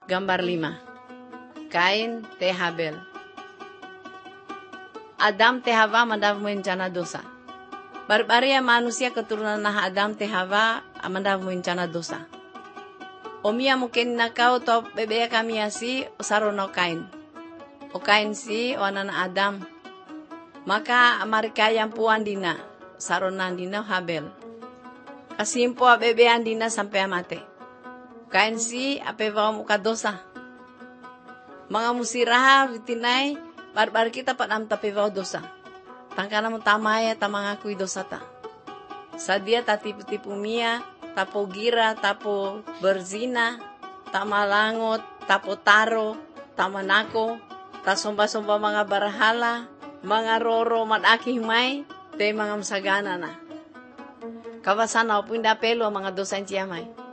Gambar 5. Kain te Habel. Adam te Hawa mandav mencana dosa. Barbaria manusia keturunan nah Adam te Hawa mandav mencana dosa. Omia mungkin nakau to bebe kami asi sarono Kain. O Kain si wanana Adam. Maka marika yang puan dina saronan dina Habel. Kasimpo bebe andina sampai mate. Kain si ape bawa muka dosa. Mga musiraha vitinay barbar kita padam tapi bawa dosa. Tangkana mo tamaya tamangakui dosa ta. Sadia tatipu-tipu mia, tapo gira, tapo berzina, tamalangot, tapo taro, tamanako, tasomba-somba mga barahala, mga roro madaki may, te mga masagana na. Kawasana o punda pelo mga dosa siya may.